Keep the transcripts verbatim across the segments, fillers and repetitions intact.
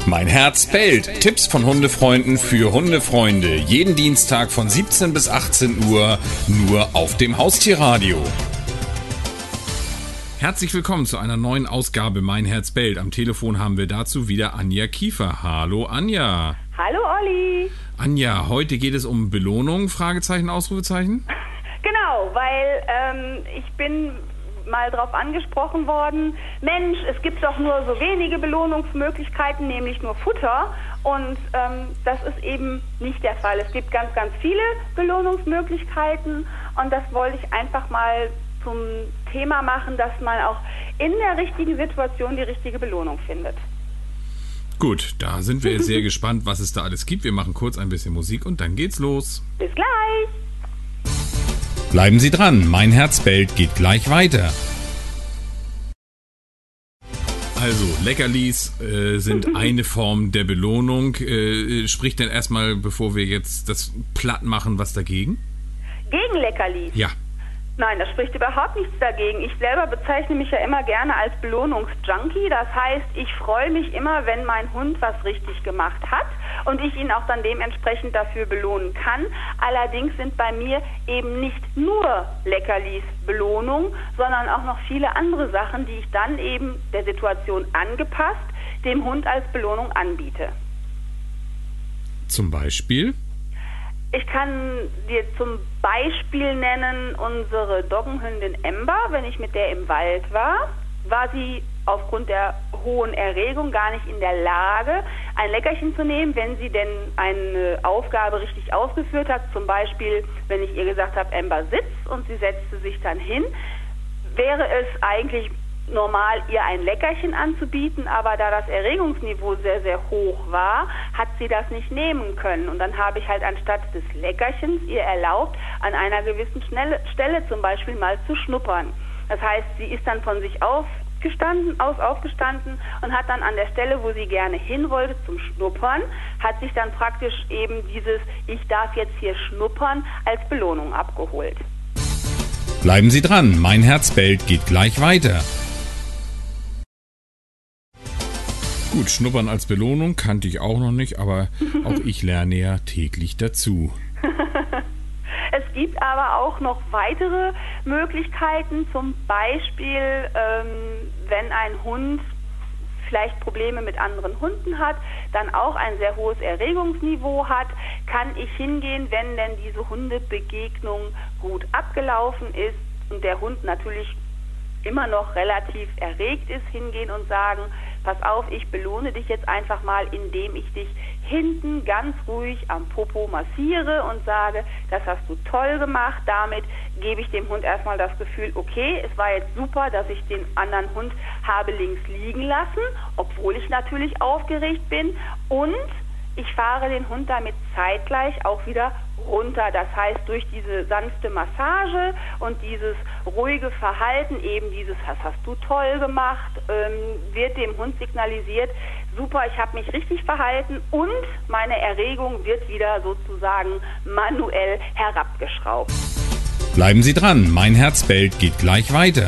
Mein Herz bellt. Tipps von Hundefreunden für Hundefreunde. Jeden Dienstag von siebzehn bis achtzehn Uhr nur auf dem Haustierradio. Herzlich willkommen zu einer neuen Ausgabe Mein Herz bellt. Am Telefon haben wir dazu wieder Anja Kiefer. Hallo Anja. Hallo Olli. Anja, heute geht es um Belohnung, Fragezeichen, Ausrufezeichen? Genau, weil ähm, ich bin mal drauf angesprochen worden, Mensch, es gibt doch nur so wenige Belohnungsmöglichkeiten, nämlich nur Futter, und ähm, das ist eben nicht der Fall. Es gibt ganz, ganz viele Belohnungsmöglichkeiten, und das wollte ich einfach mal zum Thema machen, dass man auch in der richtigen Situation die richtige Belohnung findet. Gut, da sind wir sehr gespannt, was es da alles gibt. Wir machen kurz ein bisschen Musik und dann geht's los. Bis gleich! Bleiben Sie dran, Mein Herz bellt geht gleich weiter. Also, Leckerlis äh, sind eine Form der Belohnung. Äh, sprich denn erstmal, bevor wir jetzt das platt machen, was dagegen? Gegen Leckerlis? Ja. Nein, das spricht überhaupt nichts dagegen. Ich selber bezeichne mich ja immer gerne als Belohnungsjunkie. Das heißt, ich freue mich immer, wenn mein Hund was richtig gemacht hat und ich ihn auch dann dementsprechend dafür belohnen kann. Allerdings sind bei mir eben nicht nur Leckerlis Belohnung, sondern auch noch viele andere Sachen, die ich dann eben der Situation angepasst dem Hund als Belohnung anbiete. Zum Beispiel? Ich kann dir zum Beispiel nennen unsere Doggenhündin Ember. Wenn ich mit der im Wald war, war sie aufgrund der hohen Erregung gar nicht in der Lage, ein Leckerchen zu nehmen, wenn sie denn eine Aufgabe richtig ausgeführt hat. Zum Beispiel, wenn ich ihr gesagt habe, Ember sitzt, und sie setzte sich dann hin, wäre es eigentlich normal, ihr ein Leckerchen anzubieten, aber da das Erregungsniveau sehr, sehr hoch war, hat sie das nicht nehmen können. Und dann habe ich halt anstatt des Leckerchens ihr erlaubt, an einer gewissen Schnelle, Stelle zum Beispiel mal zu schnuppern. Das heißt, sie ist dann von sich aufgestanden, aus aufgestanden und hat dann an der Stelle, wo sie gerne hin wollte zum Schnuppern, hat sich dann praktisch eben dieses Ich darf jetzt hier schnuppern als Belohnung abgeholt. Bleiben Sie dran, Mein Herz bellt geht gleich weiter. Gut, Schnuppern als Belohnung kannte ich auch noch nicht, aber auch ich lerne ja täglich dazu. Es gibt aber auch noch weitere Möglichkeiten, zum Beispiel, ähm, wenn ein Hund vielleicht Probleme mit anderen Hunden hat, dann auch ein sehr hohes Erregungsniveau hat, kann ich hingehen, wenn denn diese Hundebegegnung gut abgelaufen ist und der Hund natürlich immer noch relativ erregt ist, hingehen und sagen, pass auf, ich belohne dich jetzt einfach mal, indem ich dich hinten ganz ruhig am Popo massiere und sage, das hast du toll gemacht. Damit gebe ich dem Hund erstmal das Gefühl, okay, es war jetzt super, dass ich den anderen Hund habe links liegen lassen, obwohl ich natürlich aufgeregt bin, und ich fahre den Hund damit zeitgleich auch wieder runter. Das heißt, durch diese sanfte Massage und dieses ruhige Verhalten, eben dieses, das hast du toll gemacht, ähm, wird dem Hund signalisiert, super, ich habe mich richtig verhalten, und meine Erregung wird wieder sozusagen manuell herabgeschraubt. Bleiben Sie dran, Mein Herz bellt geht gleich weiter.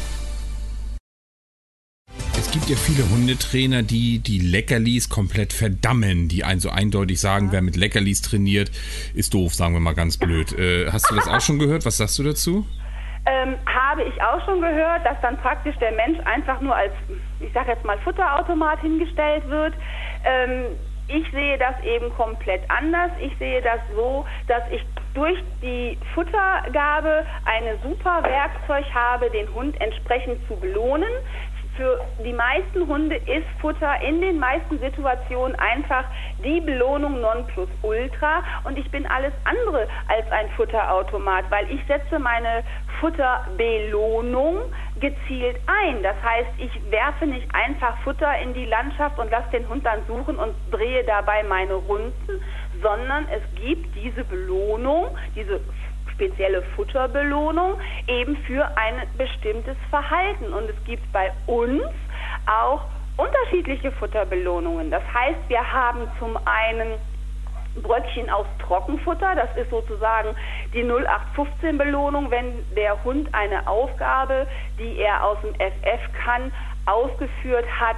Es gibt ja viele Hundetrainer, die die Leckerlis komplett verdammen, die einen so eindeutig sagen, wer mit Leckerlis trainiert, ist doof, sagen wir mal ganz blöd. Äh, hast du das auch schon gehört? Was sagst du dazu? Ähm, habe ich auch schon gehört, dass dann praktisch der Mensch einfach nur als, ich sage jetzt mal, Futterautomat hingestellt wird. Ähm, ich sehe das eben komplett anders. Ich sehe das so, dass ich durch die Futtergabe ein super Werkzeug habe, den Hund entsprechend zu belohnen. Für die meisten Hunde ist Futter in den meisten Situationen einfach die Belohnung Nonplusultra, und ich bin alles andere als ein Futterautomat, weil ich setze meine Futterbelohnung gezielt ein. Das heißt, ich werfe nicht einfach Futter in die Landschaft und lasse den Hund dann suchen und drehe dabei meine Runden, sondern es gibt diese Belohnung, diese spezielle Futterbelohnung eben für ein bestimmtes Verhalten. Und es gibt bei uns auch unterschiedliche Futterbelohnungen. Das heißt, wir haben zum einen Brötchen aus Trockenfutter, das ist sozusagen die null acht fünfzehn Belohnung, wenn der Hund eine Aufgabe, die er aus dem F F kann, ausgeführt hat,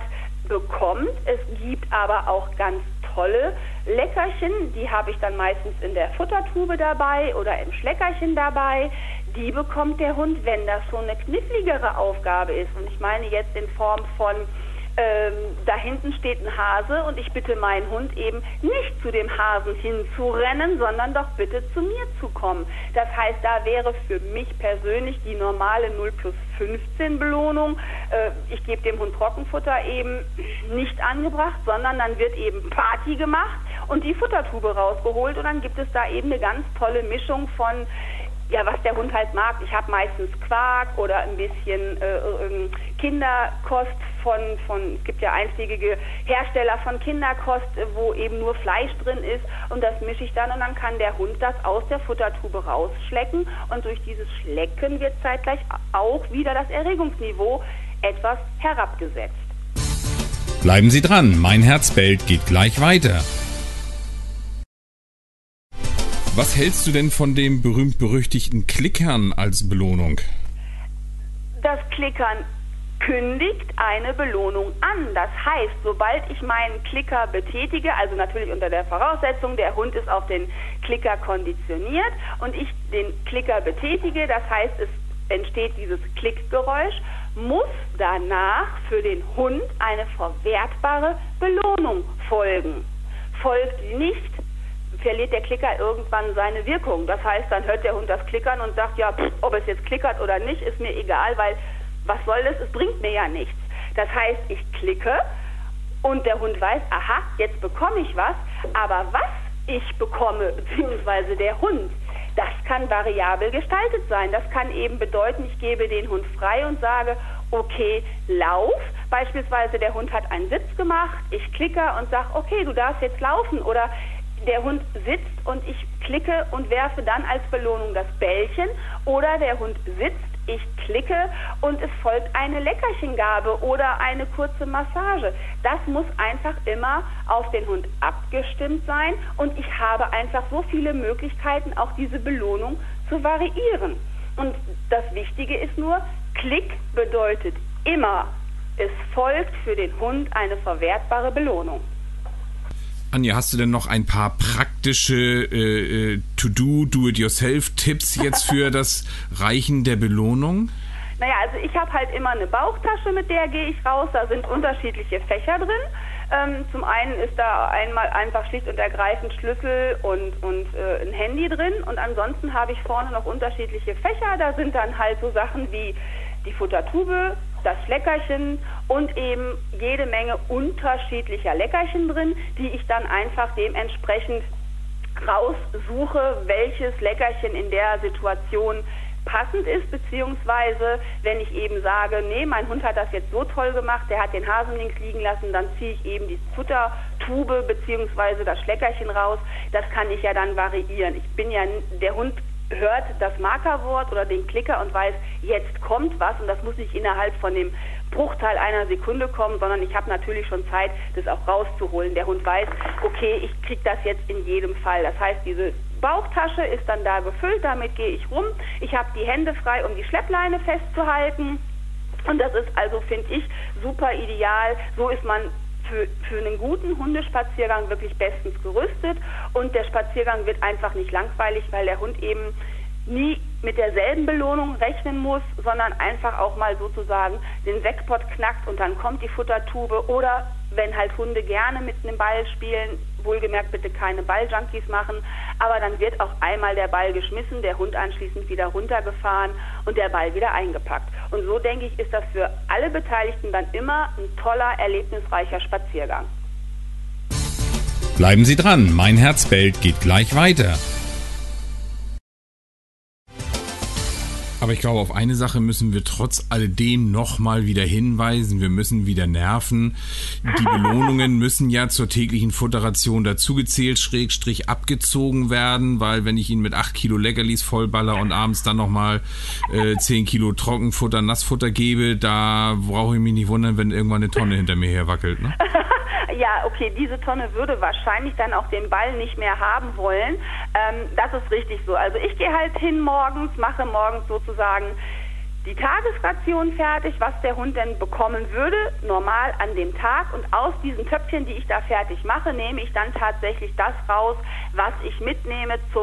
bekommt. Es gibt aber auch ganz tolle Leckerchen, die habe ich dann meistens in der Futtertube dabei oder im Schleckerchen dabei. Die bekommt der Hund, wenn das so eine kniffligere Aufgabe ist. Und ich meine jetzt in Form von, ähm, da hinten steht ein Hase und ich bitte meinen Hund eben nicht zu dem Hasen hinzurennen, sondern doch bitte zu mir zu kommen. Das heißt, da wäre für mich persönlich die normale null plus fünfzehn Belohnung. Äh, ich gebe dem Hund Trockenfutter eben nicht angebracht, sondern dann wird eben Party gemacht und die Futtertube rausgeholt und dann gibt es da eben eine ganz tolle Mischung von, ja, was der Hund halt mag. Ich habe meistens Quark oder ein bisschen äh, äh, Kinderkost von, von, es gibt ja einschlägige Hersteller von Kinderkost, wo eben nur Fleisch drin ist und das mische ich dann und dann kann der Hund das aus der Futtertube rausschlecken und durch dieses Schlecken wird zeitgleich auch wieder das Erregungsniveau etwas herabgesetzt. Bleiben Sie dran, mein Herz bellt geht gleich weiter. Was hältst du denn von dem berühmt-berüchtigten Klickern als Belohnung? Das Klickern kündigt eine Belohnung an. Das heißt, sobald ich meinen Klicker betätige, also natürlich unter der Voraussetzung, der Hund ist auf den Klicker konditioniert und ich den Klicker betätige, das heißt, es entsteht dieses Klickgeräusch, muss danach für den Hund eine verwertbare Belohnung folgen. Folgt die nicht, verliert der Klicker irgendwann seine Wirkung. Das heißt, dann hört der Hund das Klickern und sagt, ja, pff, ob es jetzt klickert oder nicht, ist mir egal, weil was soll das? Es bringt mir ja nichts. Das heißt, ich klicke und der Hund weiß, aha, jetzt bekomme ich was, aber was ich bekomme, beziehungsweise der Hund, das kann variabel gestaltet sein. Das kann eben bedeuten, ich gebe den Hund frei und sage, okay, lauf. Beispielsweise der Hund hat einen Sitz gemacht, ich klicke und sage, okay, du darfst jetzt laufen. Oder der Hund sitzt und ich klicke und werfe dann als Belohnung das Bällchen. Oder der Hund sitzt, ich klicke und es folgt eine Leckerchengabe oder eine kurze Massage. Das muss einfach immer auf den Hund abgestimmt sein und ich habe einfach so viele Möglichkeiten, auch diese Belohnung zu variieren. Und das Wichtige ist nur, Klick bedeutet immer, es folgt für den Hund eine verwertbare Belohnung. Anja, hast du denn noch ein paar praktische äh, To-Do, Do-it-yourself-Tipps jetzt für das Reichen der Belohnung? Naja, also ich habe halt immer eine Bauchtasche, mit der gehe ich raus. Da sind unterschiedliche Fächer drin. Ähm, zum einen ist da einmal einfach schlicht und ergreifend Schlüssel und, und äh, ein Handy drin. Und ansonsten habe ich vorne noch unterschiedliche Fächer. Da sind dann halt so Sachen wie die Futtertube, das Leckerchen und eben jede Menge unterschiedlicher Leckerchen drin, die ich dann einfach dementsprechend raussuche, welches Leckerchen in der Situation passend ist, beziehungsweise wenn ich eben sage, nee, mein Hund hat das jetzt so toll gemacht, der hat den Hasen links liegen lassen, dann ziehe ich eben die Futtertube beziehungsweise das Schleckerchen raus. Das kann ich ja dann variieren. Ich bin ja, der Hund hört das Markerwort oder den Klicker und weiß, jetzt kommt was und das muss nicht innerhalb von dem Bruchteil einer Sekunde kommen, sondern ich habe natürlich schon Zeit, das auch rauszuholen. Der Hund weiß, okay, ich kriege das jetzt in jedem Fall. Das heißt, diese Bauchtasche ist dann da gefüllt, damit gehe ich rum. Ich habe die Hände frei, um die Schleppleine festzuhalten und das ist also, finde ich, super ideal. So ist man Für, für einen guten Hundespaziergang wirklich bestens gerüstet und der Spaziergang wird einfach nicht langweilig, weil der Hund eben nie mit derselben Belohnung rechnen muss, sondern einfach auch mal sozusagen den Jackpot knackt und dann kommt die Futtertube oder wenn halt Hunde gerne mit einem Ball spielen, wohlgemerkt bitte keine Balljunkies machen, aber dann wird auch einmal der Ball geschmissen, der Hund anschließend wieder runtergefahren und der Ball wieder eingepackt. Und so, denke ich, ist das für alle Beteiligten dann immer ein toller, erlebnisreicher Spaziergang. Bleiben Sie dran, mein Herz bellt geht gleich weiter. Aber ich glaube, auf eine Sache müssen wir trotz alledem nochmal wieder hinweisen. Wir müssen wieder nerven. Die Belohnungen müssen ja zur täglichen Futterration dazugezählt, schrägstrich abgezogen werden, weil wenn ich ihn mit acht Kilo Leckerlis vollballer und abends dann nochmal äh, zehn Kilo Trockenfutter, Nassfutter gebe, da brauche ich mich nicht wundern, wenn irgendwann eine Tonne hinter mir herwackelt, ne? Ja, okay, diese Tonne würde wahrscheinlich dann auch den Ball nicht mehr haben wollen. Ähm, das ist richtig so. Also ich gehe halt hin morgens, mache morgens sozusagen die Tagesration fertig, was der Hund denn bekommen würde, normal an dem Tag. Und aus diesen Töpfchen, die ich da fertig mache, nehme ich dann tatsächlich das raus, was ich mitnehme zum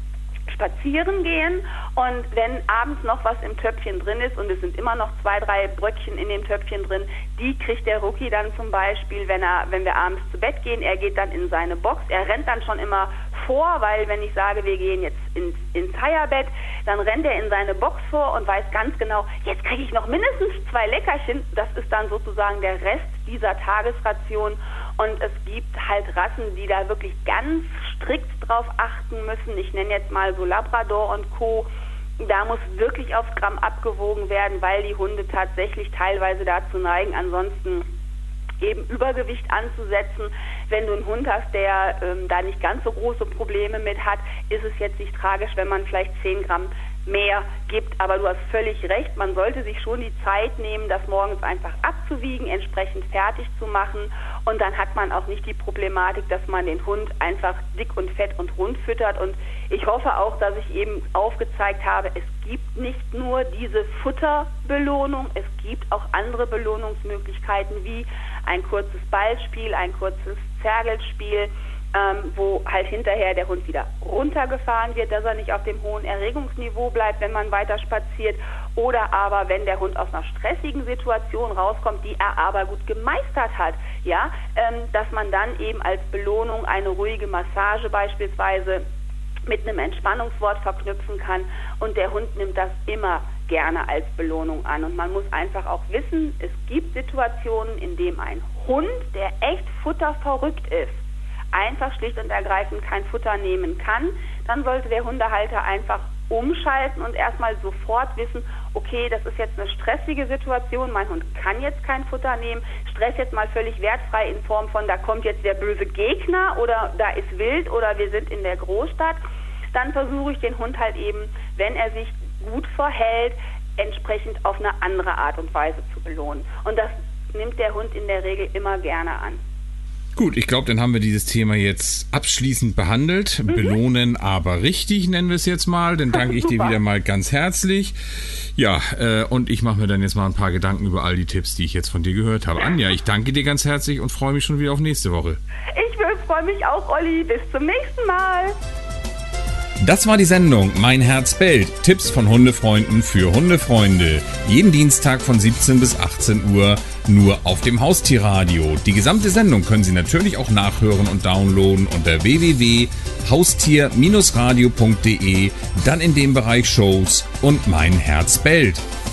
Spazieren gehen. Und wenn abends noch was im Töpfchen drin ist, und es sind immer noch zwei, drei Bröckchen in dem Töpfchen drin, die kriegt der Rookie dann zum Beispiel, wenn er, wenn wir abends zu Bett gehen, er geht dann in seine Box, er rennt dann schon immer vor, weil wenn ich sage, wir gehen jetzt ins, ins Heierbett, dann rennt er in seine Box vor und weiß ganz genau, jetzt kriege ich noch mindestens zwei Leckerchen. Das ist dann sozusagen der Rest dieser Tagesration. Und es gibt halt Rassen, die da wirklich ganz strikt drauf achten müssen. Ich nenne jetzt mal so Labrador und Co. Da muss wirklich aufs Gramm abgewogen werden, weil die Hunde tatsächlich teilweise dazu neigen, ansonsten eben Übergewicht anzusetzen. Wenn du einen Hund hast, der ähm, da nicht ganz so große Probleme mit hat, ist es jetzt nicht tragisch, wenn man vielleicht zehn Gramm mehr gibt. Aber du hast völlig recht, man sollte sich schon die Zeit nehmen, das morgens einfach abzuwiegen, entsprechend fertig zu machen. Und dann hat man auch nicht die Problematik, dass man den Hund einfach dick und fett und rund füttert. Und ich hoffe auch, dass ich eben aufgezeigt habe, es gibt nicht nur diese Futterbelohnung, es gibt auch andere Belohnungsmöglichkeiten wie ein kurzes Ballspiel, ein kurzes Zergelspiel, ähm, wo halt hinterher der Hund wieder runtergefahren wird, dass er nicht auf dem hohen Erregungsniveau bleibt, wenn man weiter spaziert. Oder aber, wenn der Hund aus einer stressigen Situation rauskommt, die er aber gut gemeistert hat, ja, ähm, dass man dann eben als Belohnung eine ruhige Massage beispielsweise mit einem Entspannungswort verknüpfen kann, und der Hund nimmt das immer gerne als Belohnung an. Und man muss einfach auch wissen, es gibt Situationen, in denen ein Hund, der echt futterverrückt ist, einfach schlicht und ergreifend kein Futter nehmen kann. Dann sollte der Hundehalter einfach umschalten und erstmal sofort wissen, okay, das ist jetzt eine stressige Situation, mein Hund kann jetzt kein Futter nehmen, Stress jetzt mal völlig wertfrei in Form von, da kommt jetzt der böse Gegner oder da ist wild oder wir sind in der Großstadt. Dann versuche ich den Hund halt eben, wenn er sich gut verhält, entsprechend auf eine andere Art und Weise zu belohnen. Und das nimmt der Hund in der Regel immer gerne an. Gut, ich glaube, dann haben wir dieses Thema jetzt abschließend behandelt. Mhm. Belohnen, aber richtig, nennen wir es jetzt mal. Dann danke ich dir wieder mal ganz herzlich. Ja, äh, und ich mache mir dann jetzt mal ein paar Gedanken über all die Tipps, die ich jetzt von dir gehört habe. Anja, ich danke dir ganz herzlich und freue mich schon wieder auf nächste Woche. Ich freue mich auch, Olli. Bis zum nächsten Mal. Das war die Sendung Mein Herz bellt. Tipps von Hundefreunden für Hundefreunde. Jeden Dienstag von siebzehn bis achtzehn Uhr nur auf dem Haustierradio. Die gesamte Sendung können Sie natürlich auch nachhören und downloaden unter w w w punkt haustier radio punkt de, dann in dem Bereich Shows und Mein Herz bellt.